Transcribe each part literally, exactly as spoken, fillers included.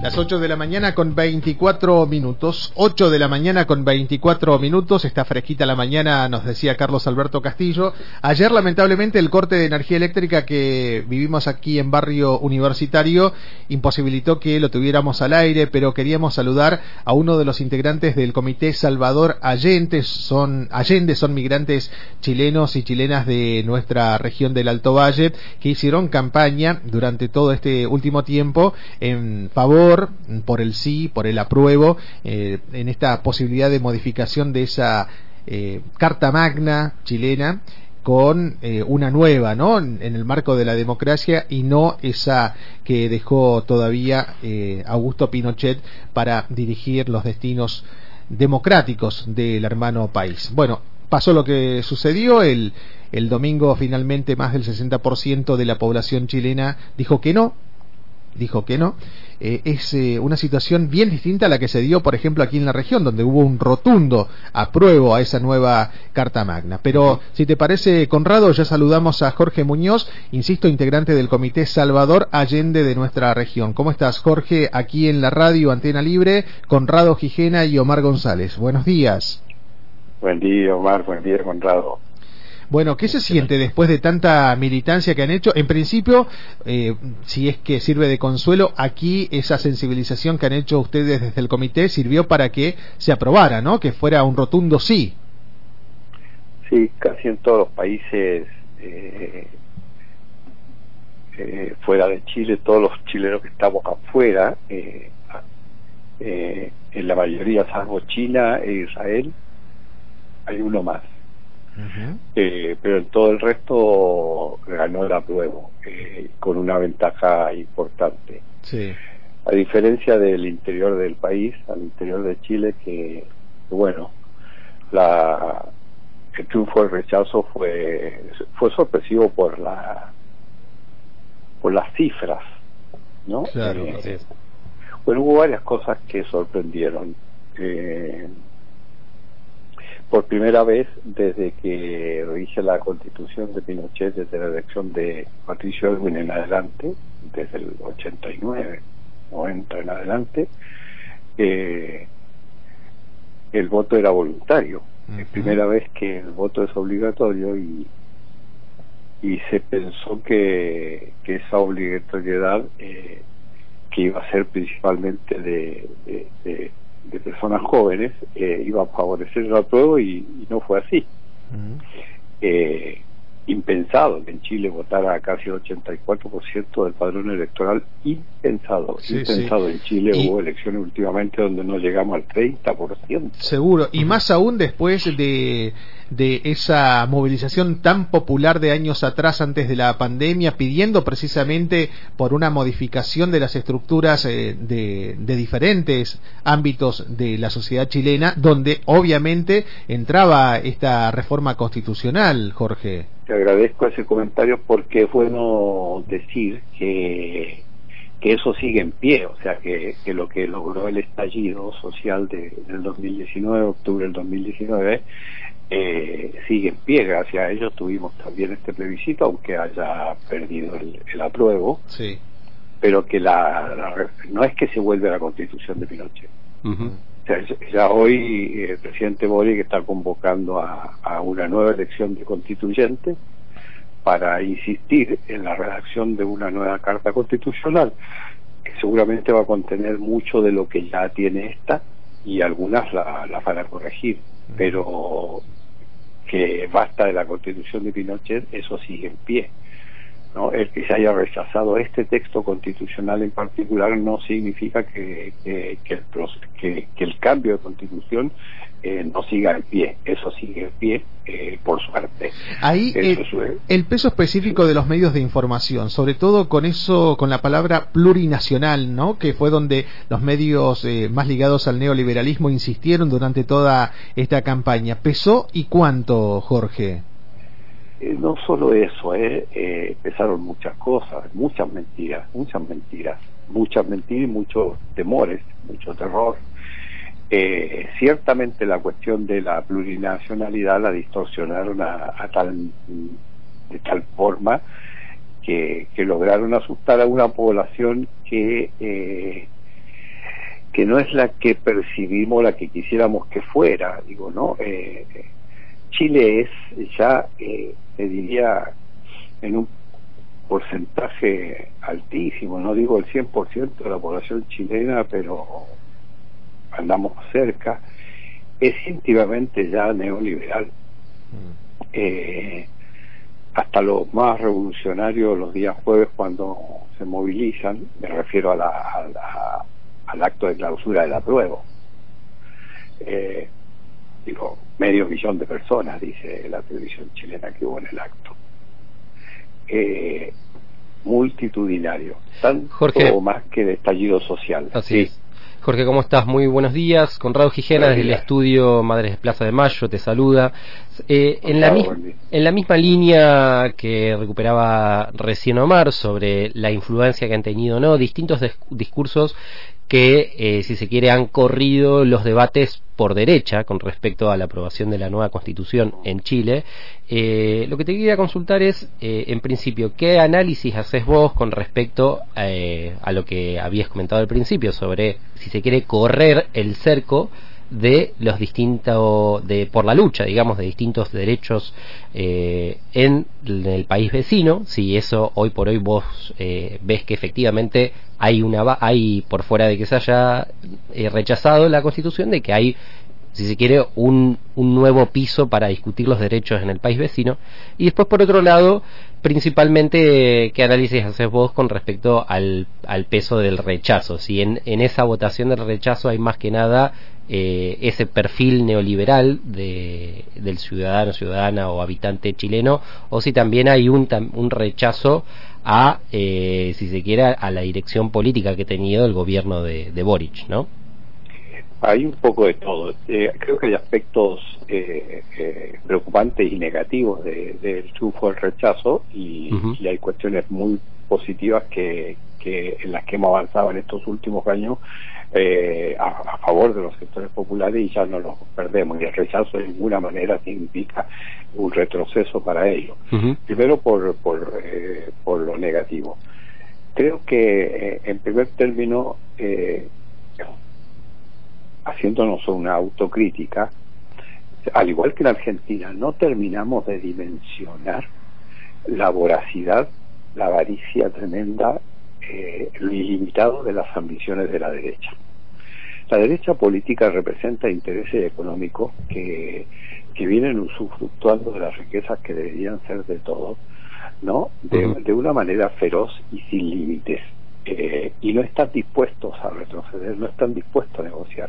Las ocho de la mañana con veinticuatro minutos, ocho de la mañana con veinticuatro minutos, está fresquita la mañana, nos decía Carlos Alberto Castillo. Ayer lamentablemente el corte de energía eléctrica que vivimos aquí en Barrio Universitario imposibilitó que lo tuviéramos al aire, pero queríamos saludar a uno de los integrantes del Comité Salvador Allende, son, Allende, son migrantes chilenos y chilenas de nuestra región del Alto Valle, que hicieron campaña durante todo este último tiempo en favor por el sí, por el apruebo, eh, en esta posibilidad de modificación de esa eh, Carta Magna chilena con eh, una nueva, ¿no? En, en el marco de la democracia y no esa que dejó todavía eh, Augusto Pinochet para dirigir los destinos democráticos del hermano país. Bueno, pasó lo que sucedió, el, el domingo finalmente más del sesenta por ciento de la población chilena dijo que no, dijo que no. Eh, es eh, una situación bien distinta a la que se dio, por ejemplo, aquí en la región, donde hubo un rotundo apruebo a esa nueva Carta Magna. Pero, si te parece, Conrado, ya saludamos a Jorge Muñoz, insisto, integrante del Comité Salvador Allende de nuestra región. ¿Cómo estás, Jorge? Aquí en la radio Antena Libre, Conrado Gijena y Omar González. Buenos días. Buen día, Omar. Buen día, Conrado. Bueno, ¿qué se siente después de tanta militancia que han hecho? En principio, eh, si es que sirve de consuelo, aquí esa sensibilización que han hecho ustedes desde el comité sirvió para que se aprobara, ¿no? Que fuera un rotundo sí. Sí, casi en todos los países eh, eh, fuera de Chile, todos los chilenos que estamos afuera, eh, eh, en la mayoría, salvo China e Israel, hay uno más. Uh-huh. eh, pero en todo el resto ganó el apruebo eh, con una ventaja importante. Sí. A diferencia del interior del país, al interior de Chile, que bueno, la el triunfo del rechazo fue fue sorpresivo por la por las cifras, ¿no? Claro, eh, sí. Bueno, hubo varias cosas que sorprendieron. eh, Por primera vez desde que rige la Constitución de Pinochet, desde la elección de Patricio Aylwin en adelante, desde el ochenta y nueve, noventa en adelante, eh, el voto era voluntario. Uh-huh. Es primera vez que el voto es obligatorio y y se pensó que, que esa obligatoriedad eh, que iba a ser principalmente de, de, de de personas jóvenes eh, iba a favorecer el apruebo y, y no fue así. Uh-huh. eh, impensado que en Chile votara casi el ochenta y cuatro por ciento del padrón electoral, impensado, sí, impensado. Sí. En Chile y hubo elecciones últimamente donde no llegamos al treinta por ciento. Seguro, y más aún después de, de esa movilización tan popular de años atrás, antes de la pandemia, pidiendo precisamente por una modificación de las estructuras eh, de, de diferentes ámbitos de la sociedad chilena, donde obviamente entraba esta reforma constitucional, Jorge. Te agradezco ese comentario porque es bueno decir que que eso sigue en pie, o sea que, que lo que logró el estallido social de, del dos mil diecinueve, octubre del dos mil diecinueve, eh, sigue en pie. Gracias a ellos tuvimos también este plebiscito, aunque haya perdido el, el apruebo, sí. Pero que la, la no es que se vuelve a la Constitución de Pinochet. Uh-huh. O sea, ya hoy el presidente Boric está convocando a, a una nueva elección de constituyentes para insistir en la redacción de una nueva carta constitucional que seguramente va a contener mucho de lo que ya tiene esta y algunas la, la van a corregir, pero que basta de la Constitución de Pinochet, eso sigue en pie, ¿no? El que se haya rechazado este texto constitucional en particular no significa que, que, que, el, que, que el cambio de constitución eh, no siga en pie, eso sigue en pie, eh, por suerte. Ahí el, es, el peso específico de los medios de información, sobre todo con eso, con la palabra plurinacional, ¿no? Que fue donde los medios eh, más ligados al neoliberalismo insistieron durante toda esta campaña. ¿Pesó y cuánto, Jorge? Eh, no solo eso, eh, eh, empezaron muchas cosas, muchas mentiras, muchas mentiras, muchas mentiras y muchos temores, mucho terror. Eh, ciertamente la cuestión de la plurinacionalidad la distorsionaron a, a tal de tal forma que, que lograron asustar a una población que eh, que no es la que percibimos, la que quisiéramos que fuera, digo, ¿no? Eh, Chile es ya, eh, te diría, en un porcentaje altísimo, no digo el cien por ciento de la población chilena, pero andamos cerca, es íntimamente ya neoliberal. Mm. Eh, hasta los más revolucionarios los días jueves cuando se movilizan, me refiero a la, a la, al acto de clausura del apruebo. Eh, digo, medio millón de personas, dice la televisión chilena que hubo en el acto. Eh, multitudinario, tanto Jorge, o más que de estallido social. Así sí. es. Jorge, ¿cómo estás? Muy buenos días. Conrado Gijena, desde el estudio Madres de Plaza de Mayo, te saluda. Eh, en, la mi- en la misma línea que recuperaba recién Omar sobre la influencia que han tenido, ¿no?, distintos des- discursos que, eh, si se quiere, han corrido los debates por derecha con respecto a la aprobación de la nueva Constitución en Chile. Eh, lo que te quería consultar es, eh, en principio, ¿qué análisis haces vos con respecto eh, a lo que habías comentado al principio sobre, si se quiere, correr el cerco de los distintos, de por la lucha, digamos, de distintos derechos eh, en, en el país vecino? Si eso hoy por hoy vos eh, ves que efectivamente hay una hay por fuera de que se haya eh, rechazado la Constitución, de que hay, si se quiere, un, un nuevo piso para discutir los derechos en el país vecino. Y después, por otro lado, principalmente, ¿qué análisis haces vos con respecto al, al peso del rechazo? Si en, en esa votación del rechazo hay más que nada eh, ese perfil neoliberal de, del ciudadano, ciudadana o habitante chileno, o si también hay un, un rechazo a, eh, si se quiere, a la dirección política que ha tenido el gobierno de, de Boric, ¿no? Hay un poco de todo. Eh, creo que hay aspectos eh, eh, preocupantes y negativos del de, de triunfo del rechazo, y, uh-huh. y hay cuestiones muy positivas que, que en las que hemos avanzado en estos últimos años eh, a, a favor de los sectores populares, y ya no los perdemos, y el rechazo de ninguna manera significa un retroceso para ellos. Uh-huh. Primero por, por, eh, por lo negativo. Creo que eh, en primer término, eh, haciéndonos una autocrítica, al igual que en Argentina, no terminamos de dimensionar la voracidad, la avaricia tremenda, eh, lo ilimitado de las ambiciones de la derecha. La derecha política representa intereses económicos que, que vienen usufructuando de las riquezas que deberían ser de todos, ¿no? De, uh-huh. de una manera feroz y sin límites. Eh, y no están dispuestos a retroceder, no están dispuestos a negociar.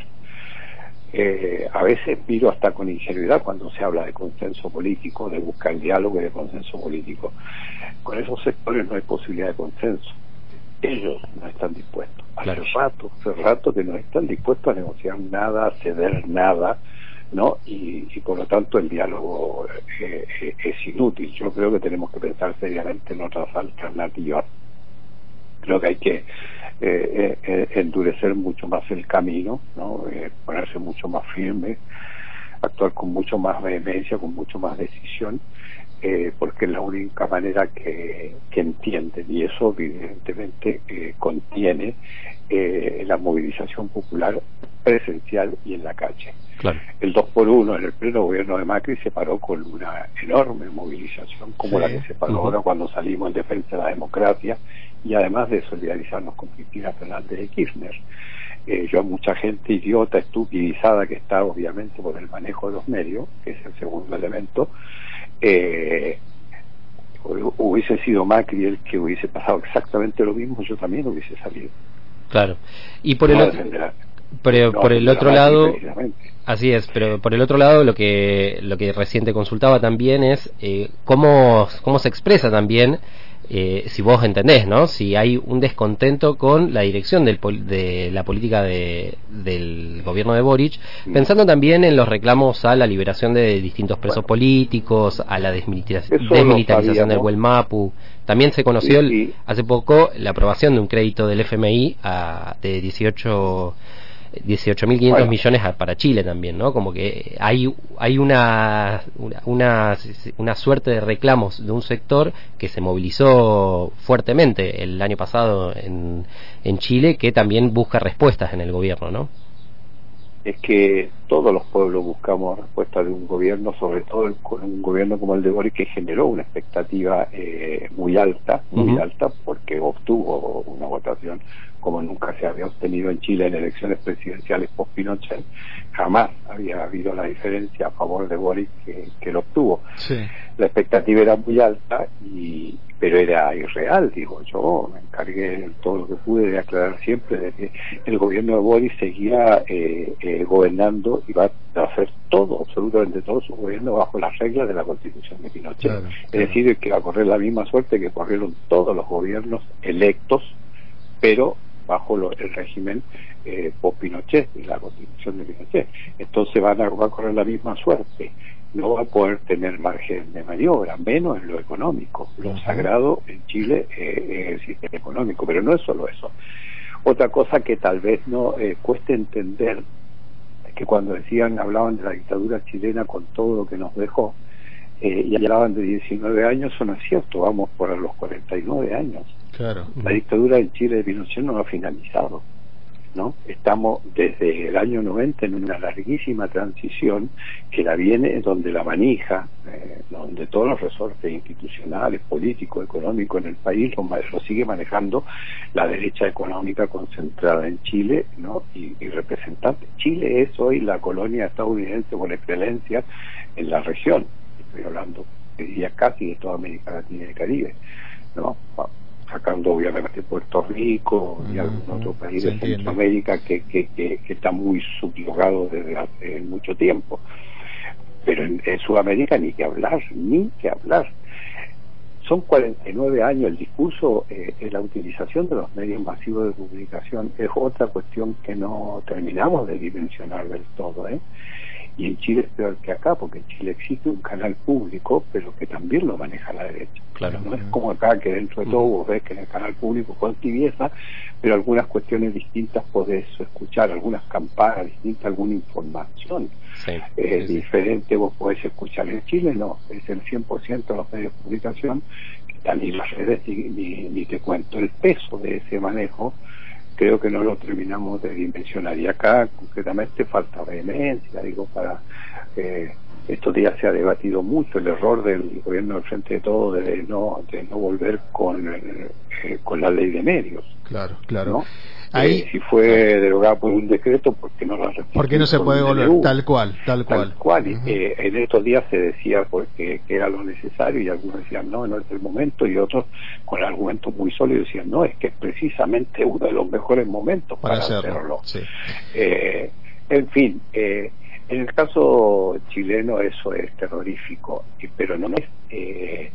Eh, a veces miro hasta con ingenuidad cuando se habla de consenso político, de buscar diálogo y de consenso político. Con esos sectores no hay posibilidad de consenso. Ellos no están dispuestos. Hace claro. rato, hace rato que no están dispuestos a negociar nada, a ceder nada, ¿no? Y, y por lo tanto el diálogo eh, eh, es inútil. Yo creo que tenemos que pensar seriamente en otras alternativas. Creo que hay que eh, eh, endurecer mucho más el camino, ¿no? Eh, ponerse mucho más firme, actuar con mucho más vehemencia, con mucho más decisión, eh, porque es la única manera que, que entienden, y eso evidentemente eh, contiene eh, la movilización popular presencial y en la calle. Claro. El dos por uno en el pleno gobierno de Macri se paró con una enorme movilización como sí. la que se paró uh-huh. ahora cuando salimos en defensa de la democracia, y además de solidarizarnos con Cristina Fernández de Kirchner. Eh, yo a mucha gente idiota, estupidizada, que está obviamente por el manejo de los medios, que es el segundo elemento, eh, hubiese sido Macri el que hubiese pasado exactamente lo mismo, yo también hubiese salido. Claro. Y por el no, otro... Pero no, por el otro lado, así es, pero por el otro lado lo que lo que recién te consultaba también es eh, cómo cómo se expresa también, eh, si vos entendés, ¿no? Si hay un descontento con la dirección del de la política de, del gobierno de Boric, mm. pensando también en los reclamos a la liberación de distintos presos bueno, políticos, a la desmilitarización, desmilitarización del Huelmapu. También se conoció sí, sí. El, hace poco la aprobación de un crédito del F M I a, de dieciocho dieciocho mil quinientos bueno. millones para Chile también, ¿no? Como que hay hay una, una una una suerte de reclamos de un sector que se movilizó fuertemente el año pasado en en Chile, que también busca respuestas en el gobierno, ¿no? Es que todos los pueblos buscamos respuestas de un gobierno, sobre todo el, con un gobierno como el de Boric, que generó una expectativa eh, muy alta, muy uh-huh. alta, porque obtuvo una votación como nunca se había obtenido en Chile en elecciones presidenciales post-Pinochet. Jamás había habido la diferencia a favor de Boric que, que lo obtuvo. Sí. La expectativa era muy alta, y pero era irreal, digo yo. Me encargué todo lo que pude de aclarar siempre de que el gobierno de Boric seguía eh, eh, gobernando y va a hacer todo, absolutamente todo su gobierno bajo las reglas de la Constitución de Pinochet. Claro, claro. Es decir, que va a correr la misma suerte que corrieron todos los gobiernos electos, pero bajo lo, el régimen eh, post-Pinochet y la Constitución de Pinochet. Entonces van a, va a correr la misma suerte. No va a poder tener margen de maniobra, menos en lo económico. Lo uh-huh. sagrado en Chile eh, es el sistema económico, pero no es solo eso. Otra cosa que tal vez no eh, cueste entender es que cuando decían, hablaban de la dictadura chilena con todo lo que nos dejó, eh, y hablaban de diecinueve años, eso no es cierto, vamos por los cuarenta y nueve años. Claro. La dictadura en Chile de Pinochet no ha finalizado, ¿no? Estamos desde el año noventa en una larguísima transición que la viene donde la manija, eh, donde todos los resortes institucionales, políticos, económicos en el país lo, lo sigue manejando la derecha económica concentrada en Chile, ¿no? Y, y representante. Chile es hoy la colonia estadounidense por excelencia en la región. Estoy hablando, diría, casi de toda América Latina y el Caribe, ¿no? Sacando obviamente Puerto Rico y uh-huh. algún otro país de Centroamérica que, que, que, que está muy subyugado desde hace mucho tiempo. Pero en, en Sudamérica ni que hablar, ni que hablar. Son cuarenta y nueve años. El discurso, eh, la utilización de los medios masivos de comunicación es otra cuestión que no terminamos de dimensionar del todo, ¿eh? Y en Chile es peor que acá, porque en Chile existe un canal público, pero que también lo maneja la derecha. Claro. No es como acá, que dentro de todo vos ves que en el canal público con tibieza, pero algunas cuestiones distintas podés escuchar, algunas campanas distintas, alguna información sí, eh, sí, sí. diferente vos podés escuchar. En Chile no, es el cien por ciento de los medios de comunicación, que están ni las redes, ni, ni, ni te cuento el peso de ese manejo. Creo que no lo terminamos de dimensionar, y acá concretamente falta vehemencia, digo, para eh, estos días se ha debatido mucho el error del gobierno del Frente de Todos de no de no volver con eh, con la ley de medios. Claro, claro. ¿No? Ahí, eh, si fue derogada por un decreto, ¿por qué no la ¿por qué no se puede volver? Tal cual, tal cual. Tal cual. Uh-huh. eh, en estos días se decía porque que era lo necesario, y algunos decían no, no es el momento, y otros con argumentos muy sólidos decían no, es que es precisamente uno de los mejores momentos para, para hacerlo. hacerlo. Sí. Eh, en fin, eh, en el caso chileno eso es terrorífico, pero no es... Eh,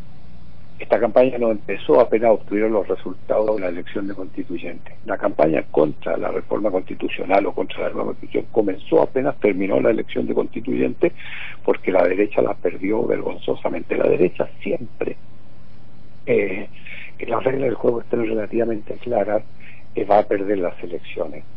esta campaña no empezó apenas obtuvieron los resultados de la elección de constituyente. La campaña contra la reforma constitucional o contra la nueva constitución comenzó apenas terminó la elección de constituyente, porque la derecha la perdió vergonzosamente. La derecha siempre, eh, que las reglas del juego estén relativamente claras, eh, va a perder las elecciones.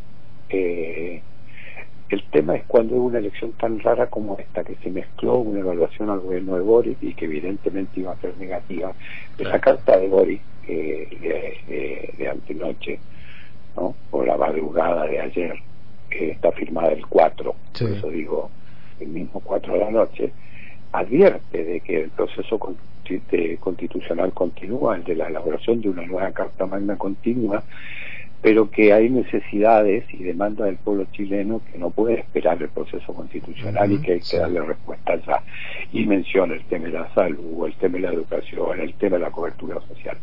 Eh, El tema es cuando hay una elección tan rara como esta, que se mezcló una evaluación al gobierno de Boric y que evidentemente iba a ser negativa. Claro. Esa carta de Boric eh, de, de, de antenoche, ¿no? O la madrugada de ayer, que está firmada el cuatro, sí. Por eso digo el mismo cuatro de la noche, advierte de que el proceso constitucional continúa, el de la elaboración de una nueva Carta Magna continua, pero que hay necesidades y demandas del pueblo chileno que no puede esperar el proceso constitucional, uh-huh. y que hay que darle respuesta ya. Y menciona el tema de la salud, el tema de la educación, el tema de la cobertura social.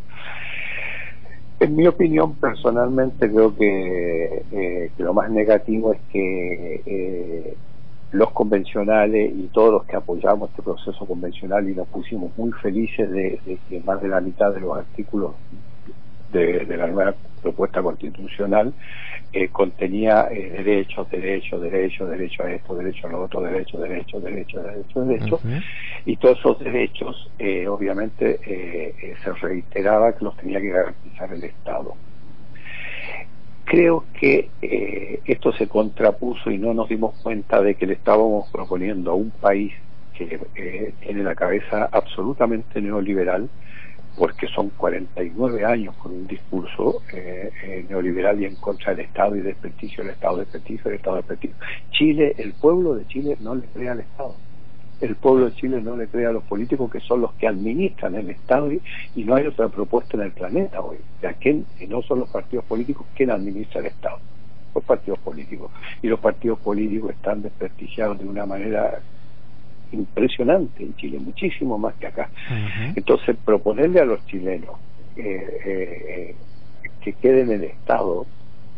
En mi opinión, personalmente, creo que, eh, que lo más negativo es que eh, los convencionales y todos los que apoyamos este proceso convencional y nos pusimos muy felices de, de que más de la mitad de los artículos De, de la nueva propuesta constitucional eh, contenía eh, derechos, derechos, derechos, derecho a esto, derecho a lo otro, derecho, derecho, derecho, derecho, derecho, uh-huh. Y todos esos derechos eh, obviamente eh, eh, se reiteraba que los tenía que garantizar el Estado. creo que eh, esto se contrapuso y no nos dimos cuenta de que le estábamos proponiendo a un país que eh, tiene la cabeza absolutamente neoliberal, porque son cuarenta y nueve años con un discurso eh, eh, neoliberal y en contra del Estado y desprestigio del Estado, desprestigio del Estado, desprestigio. Chile, el pueblo de Chile no le cree al Estado. El pueblo de Chile no le cree a los políticos, que son los que administran el Estado, y, y no hay otra propuesta en el planeta hoy. O sea, ¿quién, y no son los partidos políticos, ¿quién administra el Estado? Los partidos políticos. Y los partidos políticos están desprestigiados de una manera impresionante en Chile, muchísimo más que acá. Uh-huh. Entonces, proponerle a los chilenos eh, eh, que queden en el Estado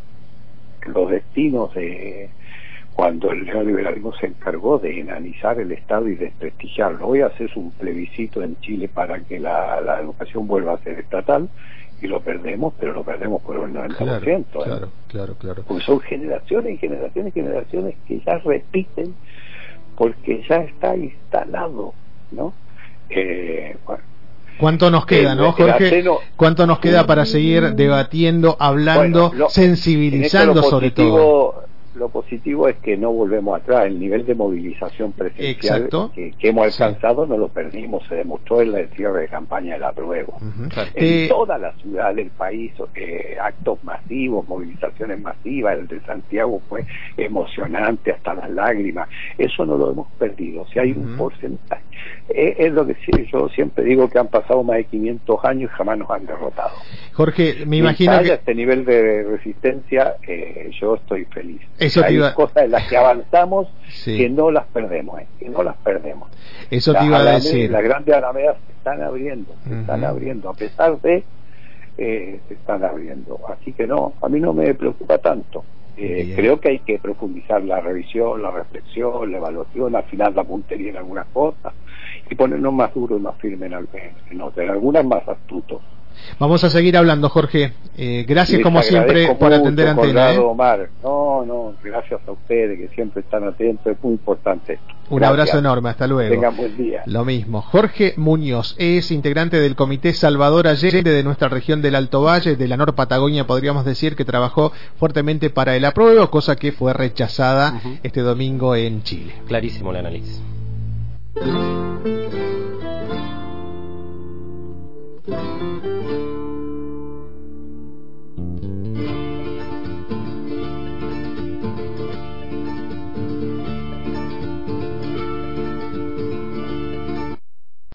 los destinos de cuando el neoliberalismo se encargó de enanizar el Estado y desprestigiarlo. Hoy haces un plebiscito en Chile para que la, la educación vuelva a ser estatal y lo perdemos, pero lo perdemos por el noventa por ciento. Claro, ¿eh? claro, claro, claro. Porque son generaciones y generaciones y generaciones que ya repiten porque ya está instalado, ¿no? Eh, bueno, ¿Cuánto nos queda, el, no, Jorge? Seno, ¿Cuánto nos queda para seguir debatiendo, hablando, bueno, lo, sensibilizando sobre todo? Lo positivo es que no volvemos atrás. El nivel de movilización presencial que, que hemos alcanzado sí. no lo perdimos. Se demostró en el cierre de campaña del apruebo. Uh-huh. En eh, toda la ciudad del país, eh, actos masivos, movilizaciones masivas. El de Santiago fue emocionante hasta las lágrimas. Eso no lo hemos perdido. O sea, hay uh-huh. un porcentaje. Eh, es lo que sí, yo siempre digo, que han pasado más de quinientos años y jamás nos han derrotado. Jorge, me imagino si que este nivel de resistencia, eh, yo estoy feliz. Eso hay iba... cosas en las que avanzamos sí. que no las perdemos, eh, que no las perdemos. Eso la, te iba a alameda, decir. Las grandes alamedas se están abriendo, se uh-huh. están abriendo, a pesar de eh, se están abriendo. Así que no, a mí no me preocupa tanto. Eh, creo que hay que profundizar la revisión, la reflexión, la evaluación, afinar la puntería en algunas cosas y ponernos más duros y más firmes en, en otras, en algunas más astutos. Vamos a seguir hablando, Jorge. Eh, gracias, como siempre, por atender Antena. ¿eh? Omar. No, no, gracias a ustedes que siempre están atentos. Es muy importante esto. Un gracias. abrazo enorme. Hasta luego. Tengan buen día. Lo mismo. Jorge Muñoz es integrante del Comité Salvador Allende de nuestra región del Alto Valle, de la Nor Patagonia, podríamos decir, que trabajó fuertemente para el apruebo, cosa que fue rechazada uh-huh. este domingo en Chile. Clarísimo el análisis. Thank you.